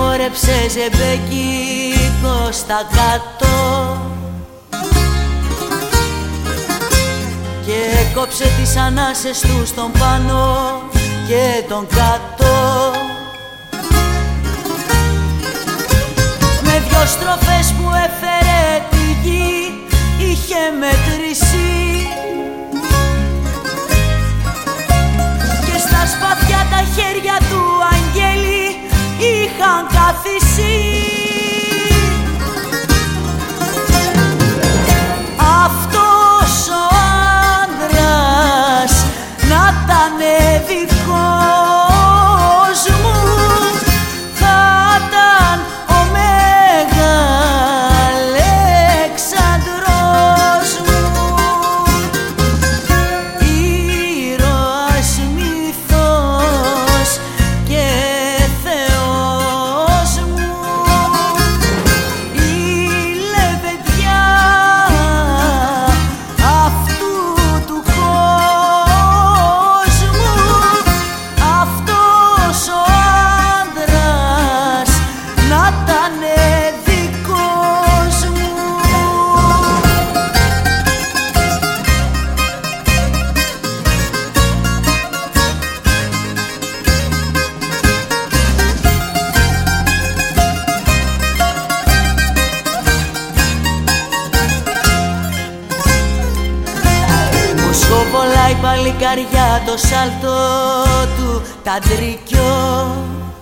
χόρεψε ζεμπέκικο στα κάτω και κόψε τις ανάσες του στον πάνω και τον κάτω. Με δυο στροφές που έφερε τη γη είχε μετρήσει και στα σπαθιά τα χέρια του αγγέλη είχαν καθίσει. Αυτός ο άντρας να ήτανε δικός μου, θα ήταν ο Μεγαλέξανδρος μου, ήρωας, μύθος και Θεός μου, η λεβεδιά αυτού του κόσμου, αυτός ο άντρας να ήτανε δικός μου. Μου σκοβολάει παλικαριά το σάλτο του ταντρικιό,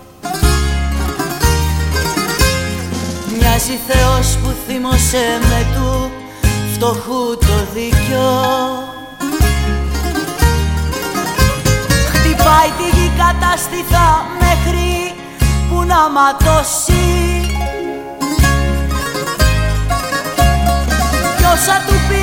μοιάζει Θεός που θύμωσε με του φτωχού το δίκιο. Χτυπάει τη γη κατάστηθα μέχρι που να ματώσει κι όσα του πει